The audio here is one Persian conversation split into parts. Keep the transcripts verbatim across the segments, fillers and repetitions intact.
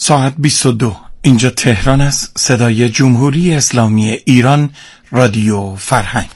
ساعت بیست و دو. اینجا تهران است. صدای جمهوری اسلامی ایران، رادیو فرهنگ.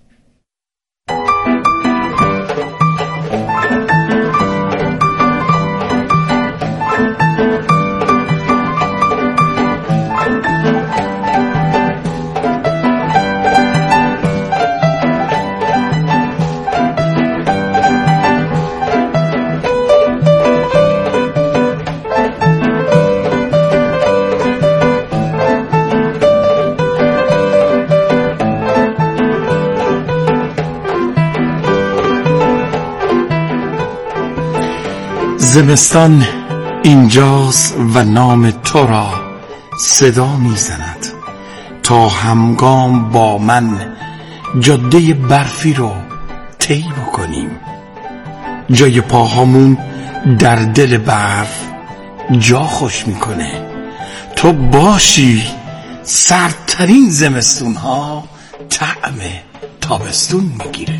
زمستان اینجاست و نام تو را صدا میزند تا همگام با من جاده برفی رو طی بکنیم. جای پاهامون در دل برف جا خوش میکنه. تو باشی سردترین زمستون ها طعم تابستون میگیره.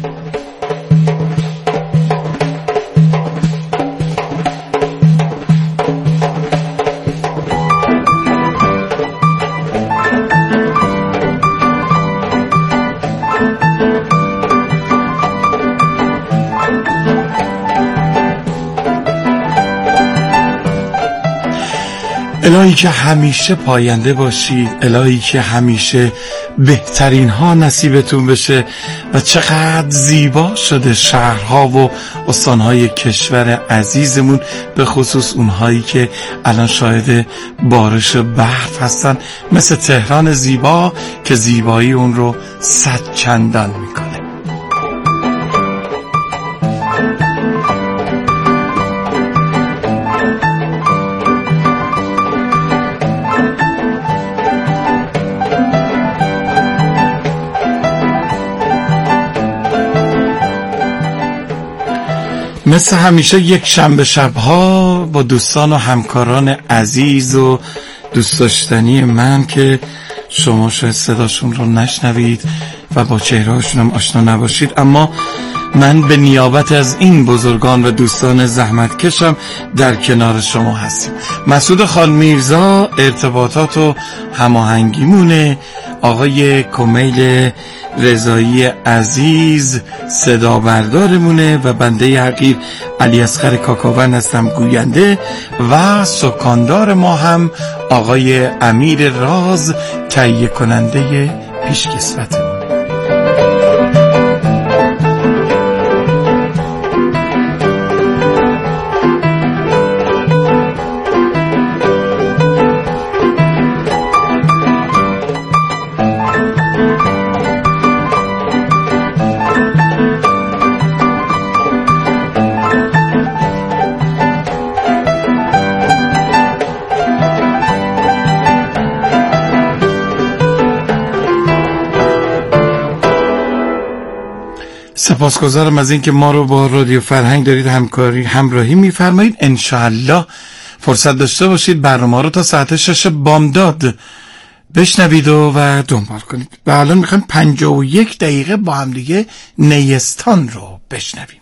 الهی که همیشه پاینده باشید، الهی که همیشه بهترین ها نصیبتون بشه و چقدر زیبا شده شهرها و استانهای کشور عزیزمون، به خصوص اونهایی که الان شاهد بارش برف هستن، مثل تهران زیبا که زیبایی اون رو صد چندان میکنه. مثل همیشه یک شنبه شبها با دوستان و همکاران عزیز و دوست داشتنی من که شما شاید صداشون رو نشنوید و با چهرهاشون هم آشنا نباشید، اما من به نیابت از این بزرگان و دوستان زحمتکشم در کنار شما هستیم. مسعود خان میرزا ارتباطات و هماهنگیمونه، آقای کمیل رضایی عزیز صدا بردارمونه و بنده حقیر علی اصغر کاکاوند هستم گوینده و سکاندار ما هم آقای امیر راز تهیه کننده پیشکسوت. سپاسگزارم از این که ما رو با رادیو فرهنگ دارید همکاری همراهی میفرمایید. انشاءالله فرصت داشته باشید برنامه رو تا ساعت شش بامداد بشنوید و, و دنبال کنید. و الان میخوایم پنجاه و یک دقیقه با هم دیگه نیستان رو بشنویم.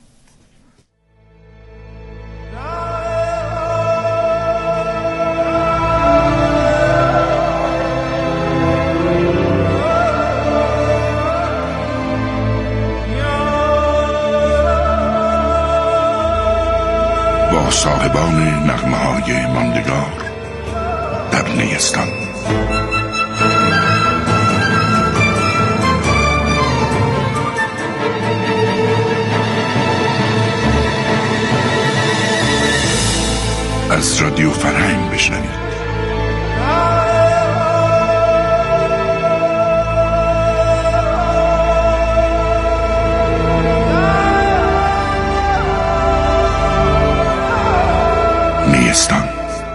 با صاحبان نغمه های ماندگار در نیستان. از رادیو فرهنگ بشنوید. نیستان.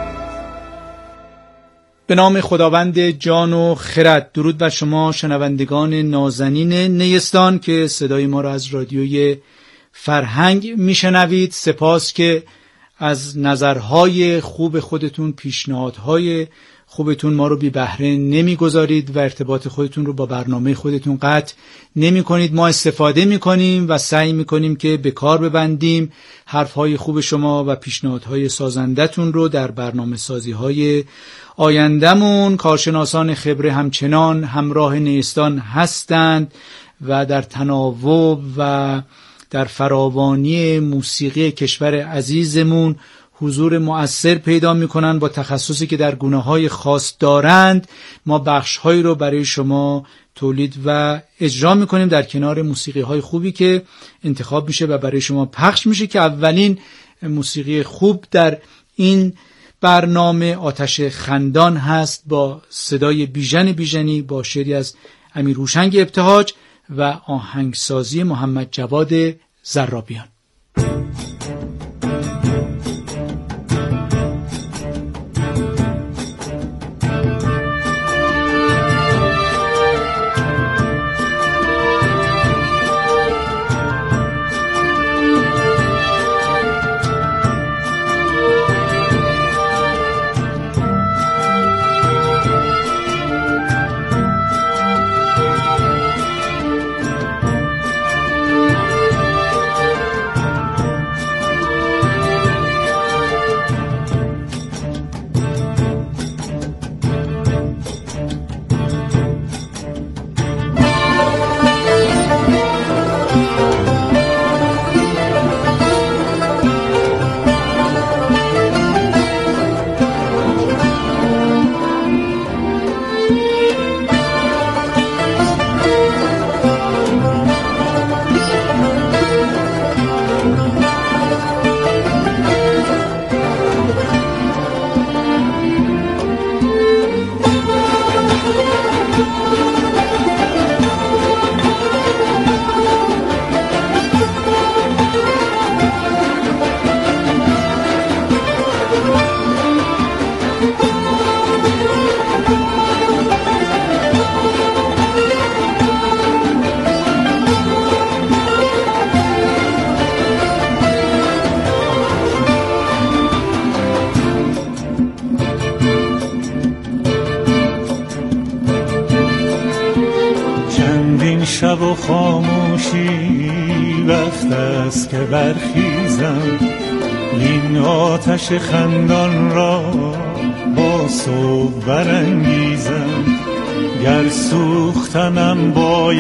به نام خداوند جان و خرد. درود بر شما شنوندگان نازنین نیستان که صدای ما را از رادیوی فرهنگ میشنوید. سپاس که از نظرهای خوب خودتون، پیشنهادهای خوبتون ما رو بی بهره نمیگذارید و ارتباط خودتون رو با برنامه خودتون قطع نمی کنید. ما استفاده می کنیم و سعی می کنیم که به کار ببندیم حرفهای خوب شما و پیشنهادهای سازندتون رو در برنامه سازی های آیندمون. کارشناسان خبره همچنان همراه نیستان هستند و در تناوب و در فراوانی موسیقی کشور عزیزمون حضور مؤثر پیدا میکنن با تخصصی که در گونه‌های خاص دارند. ما بخش‌هایی رو برای شما تولید و اجرا میکنیم در کنار موسیقی‌های خوبی که انتخاب میشه و برای شما پخش میشه که اولین موسیقی خوب در این برنامه آتش خندان هست با صدای بیژن بیژنی با شعری از امیر هوشنگ ابتهاج و آهنگسازی محمد جواد زرابیان. شب و خاموشی وقت است که برخیزم این آتش خندان را با صبح برانگیزم. گر سوختنم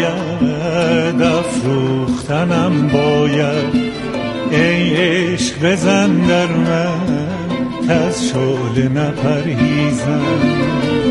باید افروختنم باید ای عشق بزن در من که از شعله نپرهیزم.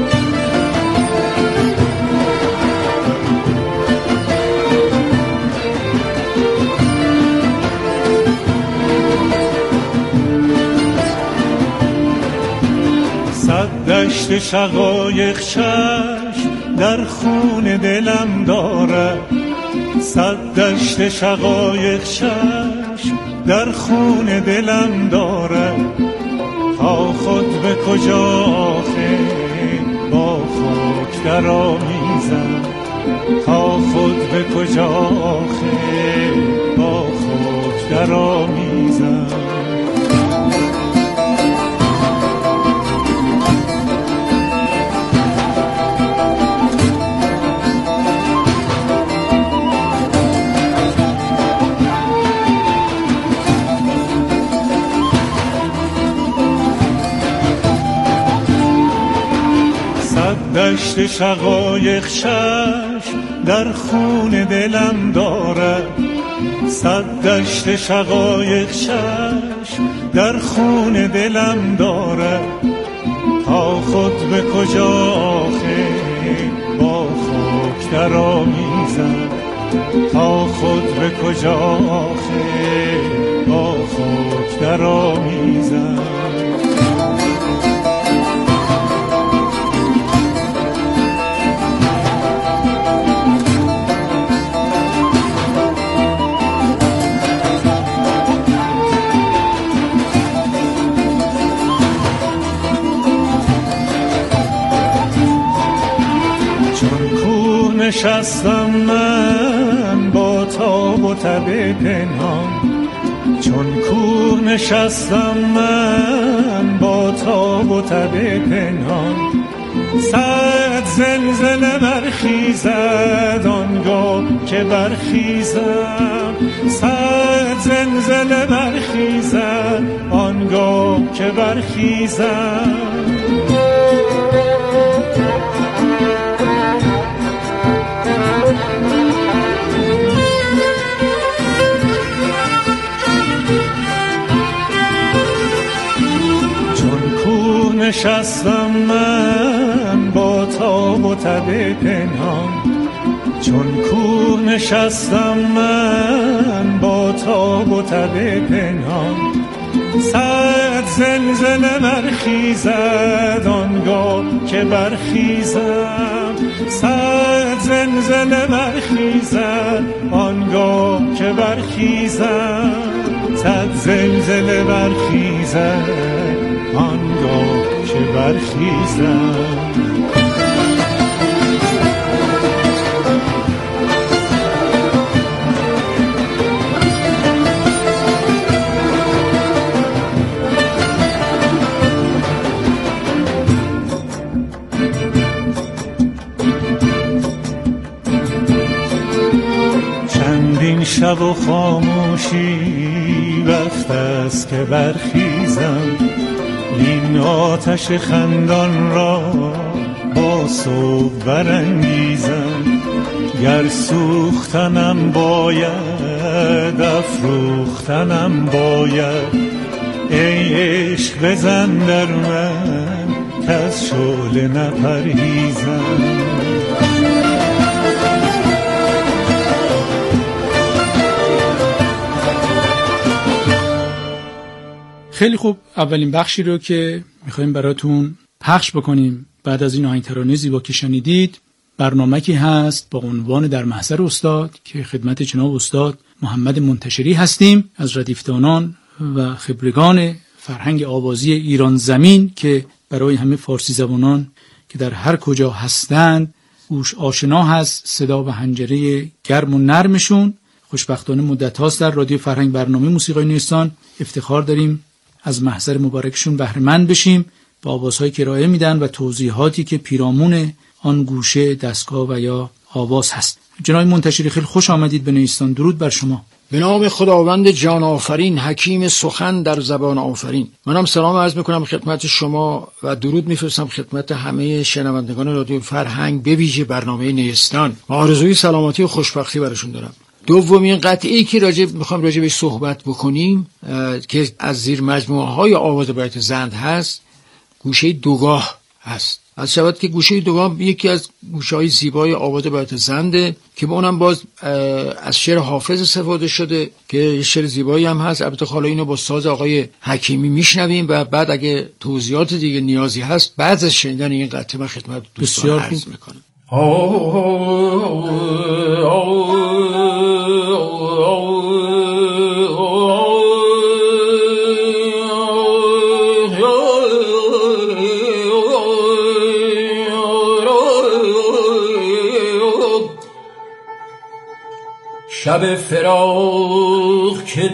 دشت شقایق چشم در خون دلم دارد، صد دشت شقایق چشم در خون دلم دارد. تا خود به کجا آخه با خاک در آمیزم، تا خود به کجا آخه با خاک در آمیزم. دشت شقایق چشم در خون دلم دارد، صد دشت شقایق چشم در خون دلم دارد. تا خود به کجا آخه با خاک در آمیزم، تا خود به کجا آخه با خاک در آمیزم. نشستم من با تاب و تب پنهان، چون کور نشستم من با تاب و تب پنهان. صد زلزله برخیزد آنگاه که برخیزم، صد زلزله برخیزد آنگاه که برخیزم. نشستم من با تاب و تب پنهان، چون کوه نشستم من با تاب و تب پنهان. صد زلزله برخیزد آنگاه که برخیزم، صد زلزله برخیزد آنگاه که برخیزم، صد زلزله برخیزد آنگاه که برخیزم. چندین شب و خاموشی وقت است که برخیزم، این آتش خندان را با صبح برانگیزم. گر سوختنم باید افروختنم باید، ای عشق بزن در من کز شعله نپرهیزم. خیلی خوب، اولین بخشی رو که میخوایم براتون پخش بکنیم بعد از این آهنگ ترانه زیبا که شنیدید، برنامه‌ای هست با عنوان در محضر استاد که خدمت جناب استاد محمد منتشری هستیم از ردیفدانان و خبرگان فرهنگ آوازی ایران زمین که برای همه فارسی زبانان که در هر کجا هستند گوش آشنا هست صدا و حنجره گرم و نرمشون. خوشبختانه مدت هاست در رادیو فرهنگ برنامه موسیقی نوستان افتخار داریم از محضر مبارکشون بهره مند بشیم با آوازهایی که ارائه میدن و توضیحاتی که پیرامون آن گوشه دستگاه و یا آواز هست. جناب منتشری خیلی خوش آمدید به نیستان. درود بر شما. به نام خداوند جان آفرین، حکیم سخن در زبان آفرین. منم سلام عرض میکنم خدمت شما و درود میفرستم خدمت همه شنوندگان رادیو فرهنگ، به ویژه برنامه نیستان. آرزوی سلامتی و خوشبختی براشون دارم. دومین قطعه‌ای که راجع میخوام راجع بهش صحبت بکنیم که از زیر مجموعه های آواز بیات زند هست، گوشه دوگاه هست. از شود که گوشه دوگاه یکی از گوشه‌های زیبای آواز بیات زنده که به اونم باز از شعر حافظ استفاده شده که شعر زیبایی هم هست. البته حالا اینو با ساز آقای حکیمی میشنویم و بعد اگه توضیحات دیگه نیازی هست بعد از شنیدن این قطعه من خدمت دوستان عرض میکنم. شب فراق که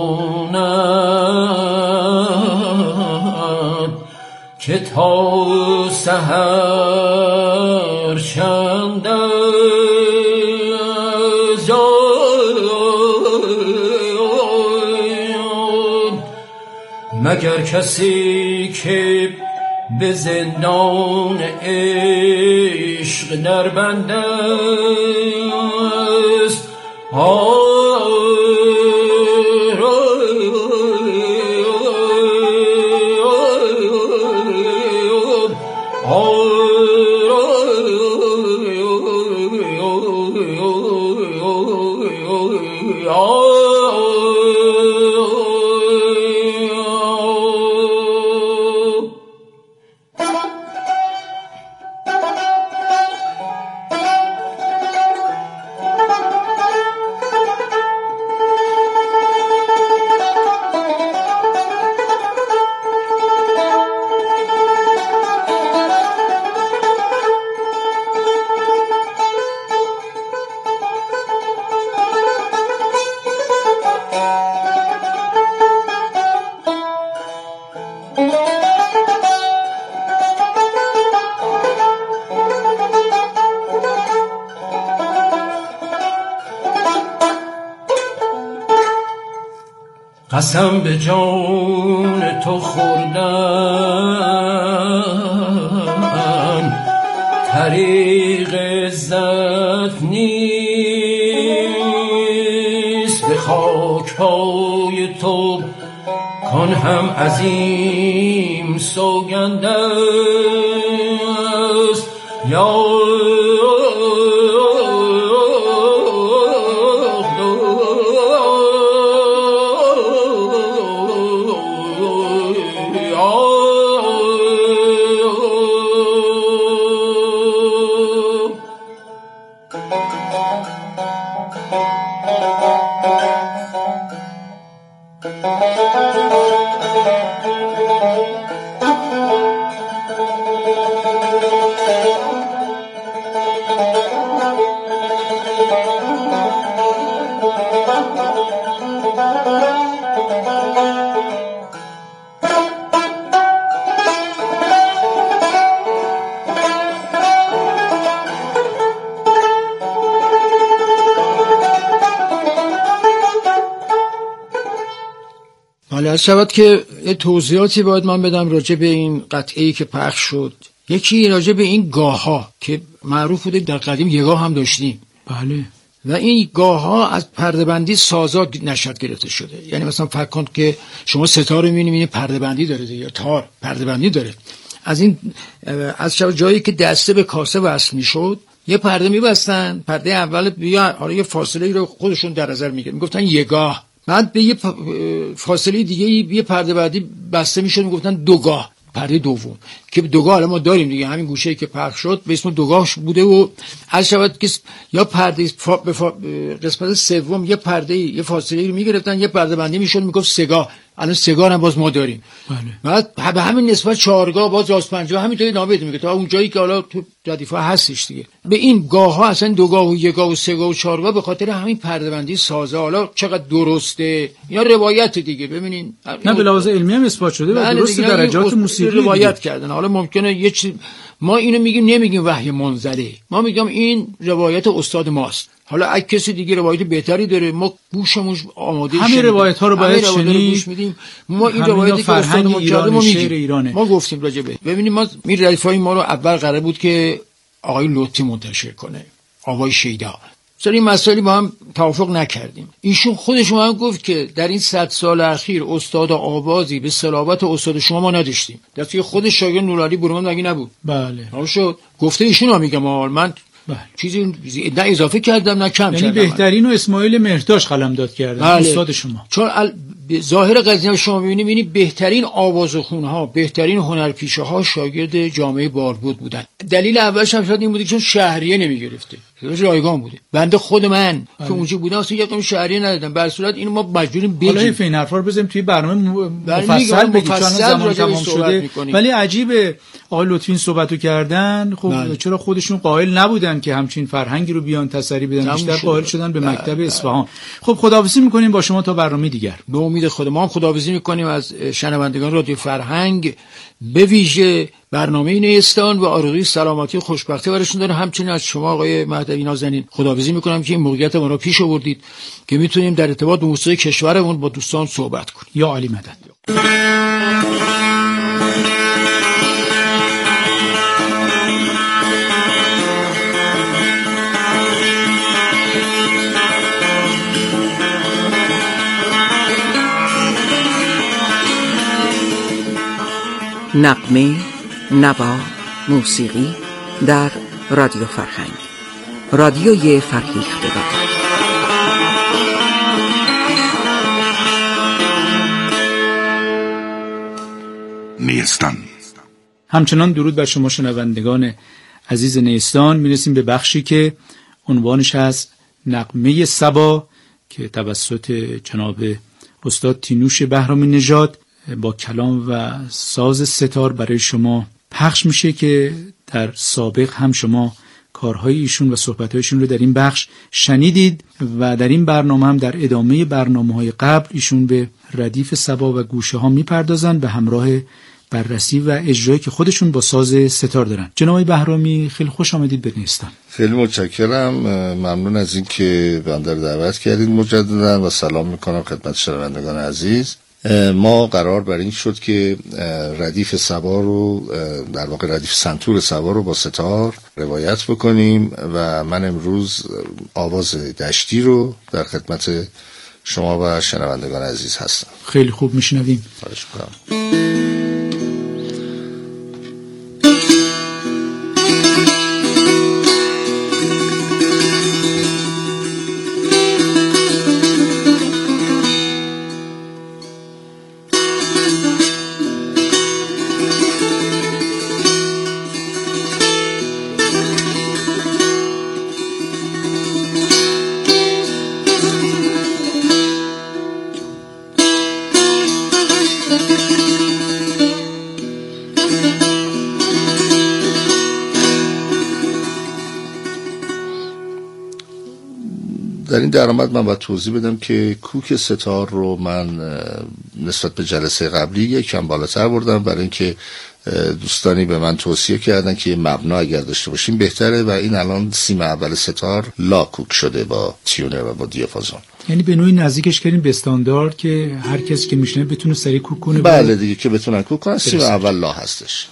داند که تا سحر چند است، مگر کسی که به زندان عشق در بند است. قسم به جان تو خوردن طریق عزت نیست، به خاک پای تو کن هم عظیم سوگند است. یا حالا شود که یه توضیحاتی باید من بدم راجع به این قطعه‌ای که پخش شد. یکی راجع به این گاه‌ها که معروف بوده در قدیم یه گاه هم داشتیم. بله. و این گاه‌ها از پرده‌بندی سازا نشأت گرفته شده. یعنی مثلا فکر کن که شما ستاره می‌بینید این پرده‌بندی داره یا تار پرده‌بندی داره. از این از شب جایی که دسته به کاسه وصل می‌شد یه پرده می‌بستن، پرده اول بیا حالا یه فاصله رو خودشون در نظر می‌گرفتن، میگفتن یه گاه. بعد به یه فاصله دیگه یه پرده بعدی بسته میشد، میگفتن دوگاه، پرده دوم که دوگاه الان ما داریم دیگه، همین گوشه‌ای که پخش شد به اسم دوگاه بوده. و از شود که یا پرده فا... فا... قسمت سوم یه پرده یه فاصله رو میگرفتن، یه پرده بندی میشد میگفت سگاه. الان سگاه هم باز ما داریم. بله. بعد به همین نسبت چهارگاه باز راست پنجاه همینطوری ادامه میده تا اون جایی که حالا تو ردیفا هستش دیگه. به این گاه ها اصلا دوگاه و یگاه و سگاه و چهارگاه به خاطر همین پرده بندی سازه. حالا چقدر درسته یا روایت دیگه ببینین، نه به لحاظ علمی هم اثبات شده و درست درجات موسیقی روایت کردن. حالا ممکنه یه چیز ما اینو میگیم نمیگیم وحی منزله، ما میگم این روایت استاد ماست. حالا اگه کسی دیگه روایت بهتری داره ما گوشمون آماده شده، همین روایت ها رو باید شنید. ما این روایتی که استاد ما کرده ما میگیم، ما گفتیم راجع به ببینیم ما این ردیفای ما رو اول قرار بود که آقای لطفی منتشر کنه، آقای شیدا. سر این مسائلی با هم توافق نکردیم. ایشون خودش هم گفت که در این صد سال اخیر استاد آوازی به صلابت استاد شما ما نداشتیم. دستی خود شاگرد نورعلی برومند مگه نبود؟ بله. حالا شد گفته ایشون هم میگم من بله. چیزی نه اضافه کردم نه کم یعنی کردم. یعنی بهترین و اسماعیل مهرداش قلمداد کردن بله. استاد شما. چون ال... ظاهر قضیه شما می‌بینید یعنی بهترین آوازخون‌ها، بهترین هنرپیشه‌ها شاگرد جامعه باربود بودن. دلیل اولش هم شاید این بوده که چون شهریه نمی‌گرفته. رایگان بوده. بنده خود من بله. که اونجا بودم اصلا یکم شهریه ندادم. به صورت اینو ما مجبوریم بگیم. حالا این حرفا رو بزنیم توی برنامه مفصل بگیم چون زمان تمام شده. ولی عجیبه آقای لطفی صحبتو کردن، خب بله. چرا خودشون قائل نبودن که همچین فرهنگی رو بیان تسری بدن، بیشتر قائل شدن به بله. مکتب بله. اصفهان. خب خداحافظی می‌کنیم با شما تا برنامه دیگر. به امید خدا ما هم خداحافظی می‌کنیم از شنوندگان رادیو فرهنگ، به ویژه برنامه نیستان و آرزوی سلامتی و خوشبختی براشون داره. همچنین از شما آقای مهدوی نازنین خداحافظی می‌کنم که این موقعیت ما رو پیش آوردید که می‌تونیم در ارتباط با موسیقی کشورمون با دوستان صحبت کنیم. یا علی مدد. نغمه، نوا، موسیقی در رادیو فرهنگ، رادیوی فرهیختگان. نیستان. همچنان درود بر شما شنوندگان عزیز نیستان. میرسیم به بخشی که عنوانش هست نغمه صبا که توسط جناب استاد تینوش بهرامی نژاد با کلام و ساز ستار برای شما پخش میشه که در سابق هم شما کارهای ایشون و صحبت‌هایشون رو در این بخش شنیدید و در این برنامه هم در ادامه برنامه‌های قبل ایشون به ردیف صبا و گوشه ها میپردازن به همراه بررسی و اجرایی که خودشون با ساز ستار دارن. جناب آقای بهرامی خیلی خوش آمدید به نیستان. خیلی متشکرم، ممنون از این که بنده رو دعوت کردید مجددا و سلام میکنم خدمت شنوندگان عزیز. ما قرار بر این شد که ردیف صبا رو، در واقع ردیف سنتور صبا رو با ستار روایت بکنیم و من امروز آواز دشتی رو در خدمت شما و شنوندگان عزیز هستم. خیلی خوب، میشنویم. خواهش میکنم. در این درآمد من باید توضیح بدم که کوک ستار رو من نسبت به جلسه قبلی یکم بالاتر بردم، برای اینکه دوستانی به من توصیه کردن که مبنا اگر داشته باشیم بهتره و این الان سیم اول ستار لا کوک شده با تیونر و با دیاپازون. یعنی به نوعی نزدیکش کردیم به استاندارد که هر کسی که میشنه بتونه سریع کوک کنه. بله دیگه، که بتونن کوک کنن. سیم اول لا هستش.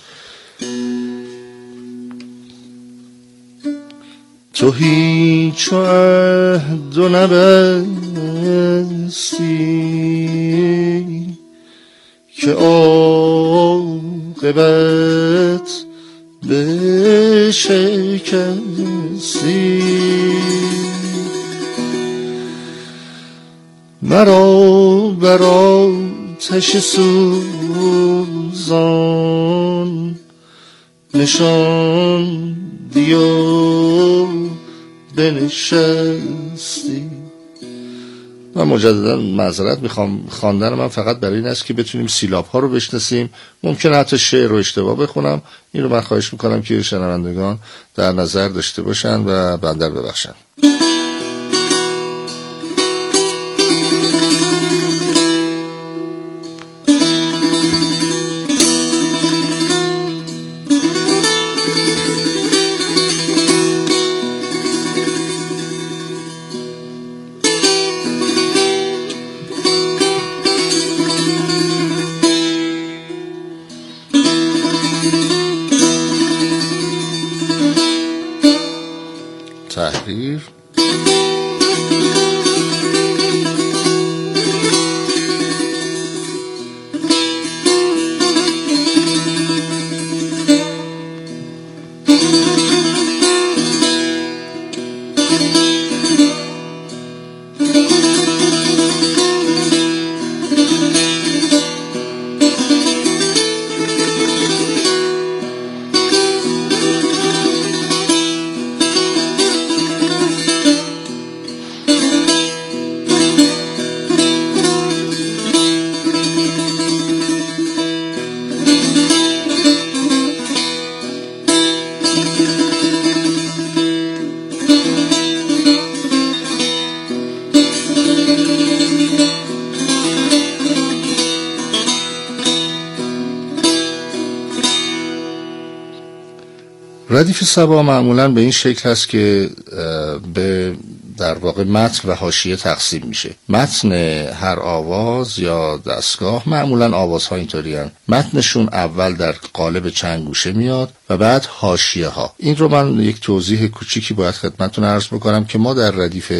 تو هیچ عهد و نبستی که عاقبت بشکستی، مرا بر آتش سوزان نشان دیو بنشستی. من مجددا معذرت میخوام، خواندن من فقط برای این است که بتونیم سیلاب ها رو بشناسیم. ممکنه حتی شعر رو اشتباه بخونم، این رو من خواهش میکنم که شنوندگان در نظر داشته باشن و بنده رو ببخشن. تحریر. ردیف صبا معمولا به این شکل هست که به در واقع متن و حاشیه تقسیم میشه. متن هر آواز یا دستگاه، معمولا آوازها اینطوری هستند، متنشون اول در قالب چند گوشه میاد و بعد حاشیه ها. این رو من یک توضیح کوچیکی باید خدمتتون عرض بکنم که ما در ردیف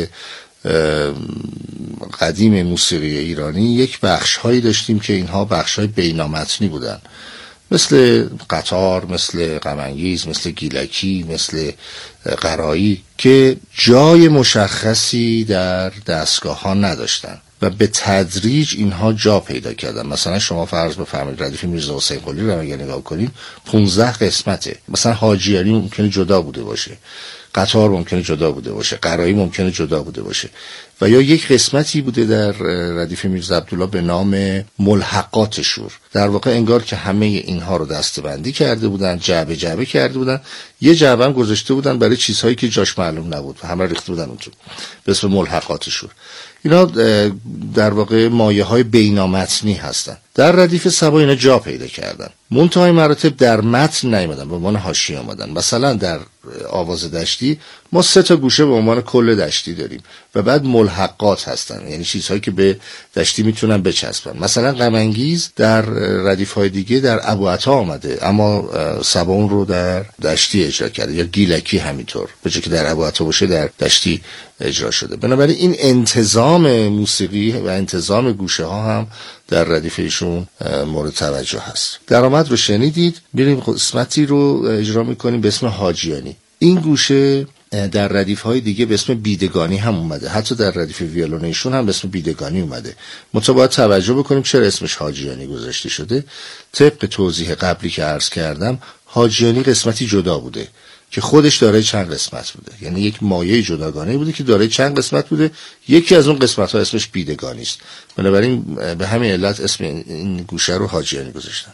قدیم موسیقی ایرانی یک بخش هایی داشتیم که اینها بخش های بینامتنی بودن، مثل قطار، مثل غم‌انگیز، مثل گیلکی، مثل قرایی، که جای مشخصی در دستگاه ها نداشتن و به تدریج اینها جا پیدا کردن. مثلا شما فرض بفرمایید ردیف میرزا حسین قلی رو اگه نگاه کنید پانزده قسمته. مثلا حاجیاری ممکنه جدا بوده باشه، قطار ممکنه جدا بوده باشه، قرایی ممکنه جدا بوده باشه، و یا یک قسمتی بوده در ردیف میرزا عبدالله به نام ملحقات شور. در واقع انگار که همه اینها رو دسته‌بندی کرده بودن، جعبه جعبه کرده بودن، یه جعبه هم گذاشته بودن برای چیزهایی که جاش معلوم نبود و همه ریخته بودن اون تو به اسم ملحقاتشون. اینا در واقع مایه های بینامتنی هستن. در ردیف سبا اینا جا پیدا کردن، منتهای مراتب در متن نیومدن، به عنوان حاشیه اومدن. مثلا در آواز دشتی ما سه تا گوشه به عنوان کل دشتی داریم و بعد ملحقات هستن، یعنی چیزهایی که به دشتی میتونن بچسبن. مثلا غم انگیز در ردیف های دیگه در ابوعطا آمده اما سبا اون رو در دشتی اجرا کرده، یا گیلکی همینطور، به جای که در ابوعطا باشه در دشتی اجرا شده. بنابراین این انتظام موسیقی و انتظام گوشه ها هم در ردیف ایشون مورد توجه هست. درآمد رو شنیدید، میریم قسمتی رو اجرا میکنیم به اسم حاجیانی. این گوشه در ردیف های دیگه به اسم بیدگانی هم اومده، حتی در ردیف ویولون ایشون هم به اسم بیدگانی اومده. منتها باید توجه بکنیم چرا اسمش حاجیانی گذاشته شده. طبق توضیح قبلی که عرض کردم، حاجیانی قسمتی جدا بوده که خودش دارای چند قسمت بوده، یعنی یک مایه جداگانه بوده که دارای چند قسمت بوده. یکی از اون قسمت ها اسمش بیدگانی است. بنابراین به همین علت اسم این گوشه رو حاجیانی گذاشتن.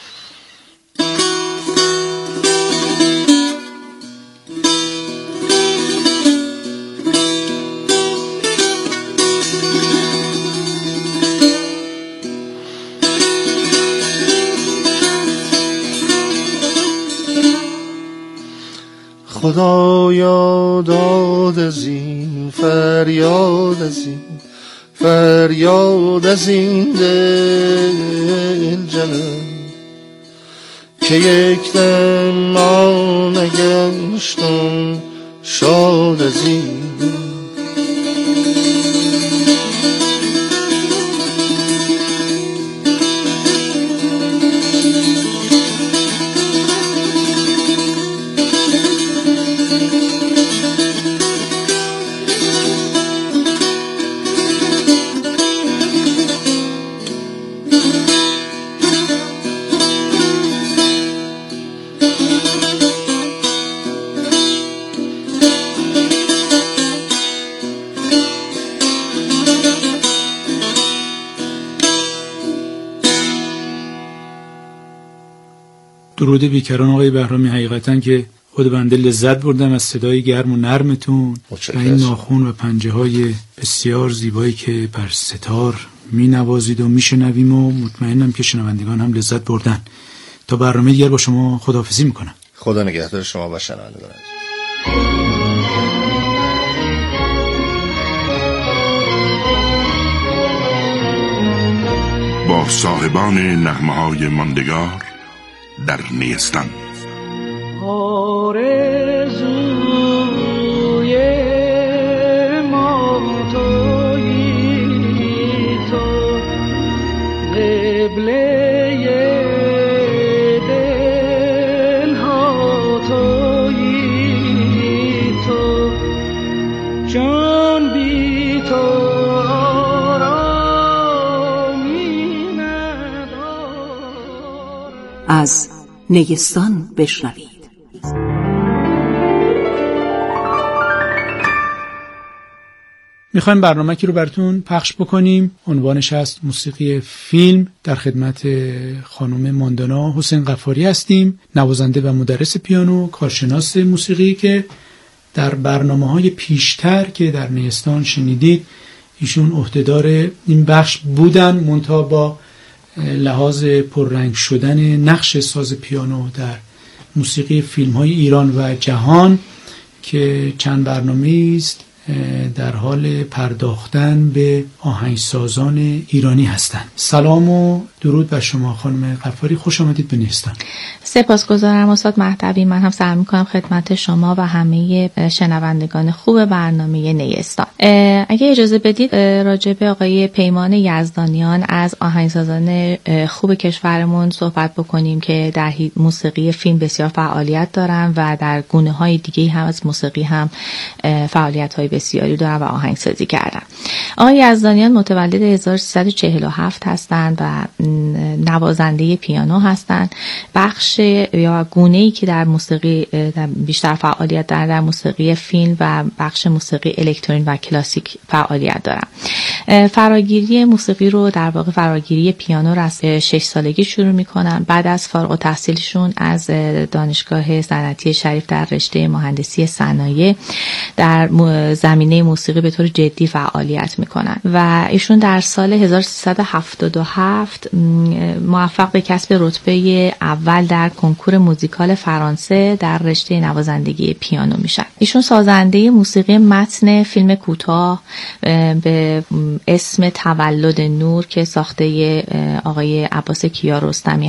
خدایا داد از این فریاد، از این فریاد، از این دل جنم که یک دم ما نگشتم شاد از این. درود بیکران آقای بهرامی، حقیقتا که خود بنده لذت بردم از صدای گرم و نرمتون و این ناخون و پنجه های بسیار زیبایی که بر ستار می نوازید و می شنویم و مطمئنم که شنوندگان هم لذت بردن. تا برنامه دیگر با شما خداحافظی می کنم. خدا نگهدار شما و شنوندگان. با صاحبان نغمه‌های ماندگار در نیستان. آرزوی ما تویی تو، قبله دل ها تویی تو، جان بی تو آرامی ندارم. از نیستان بشنوید. میخوایم برنامه کی رو براتون پخش بکنیم. عنوانش هست موسیقی فیلم. در خدمت خانم ماندانا حسین غفاری هستیم، نوازنده و مدرس پیانو، کارشناس موسیقی که در برنامه‌های پیشتر که در نیستان شنیدید ایشون عهدهدار این بخش بودن، منتها با لحاظ پررنگ شدن نقش ساز پیانو در موسیقی فیلم‌های ایران و جهان که چند برنامه است در حال پرداختن به آهنگسازان ایرانی هستند. سلام و درود بر شما خانم غفاری، خوش آمدید به نیستان. سپاسگزارم استاد مهدوی. من هم سلام می‌کنم خدمت شما و همه شنوندگان خوب برنامه نیستان. اگه اجازه بدید راجع به آقای پیمان یزدانیان از آهنگسازان خوب کشورمون صحبت بکنیم که در موسیقی فیلم بسیار فعالیت دارن و در گونه‌های دیگه هم از موسیقی هم فعالیت‌های بسیاری دارن و آهنگسازی کردن. آقای یزدانیان متولد هزار و سیصد و چهل و هفت هستند و نوازنده پیانو هستند. بخش یا گونه‌ای که در موسیقی در بیشتر فعالیت دارن در موسیقی فیلم و بخش موسیقی الکترونیک و کلاسیک فعالیت دارن. فراگیری موسیقی رو در واقع فراگیری پیانو رو از شش سالگی شروع میکنن. بعد از فارغ التحصیلشون از دانشگاه صنعتی شریف در رشته مهندسی صنایع در زمینه موسیقی به طور جدی فعالیت میکنن و ایشون در سال هزار و سیصد و هفتاد و هفت موفق به کسب رتبه اول در کنکور موزیکال فرانسه در رشته نوازندگی پیانو میشن. ایشون سازنده موسیقی متن فیلم کوتاه به اسم تولد نور که ساخته آقای عباس کیارستمی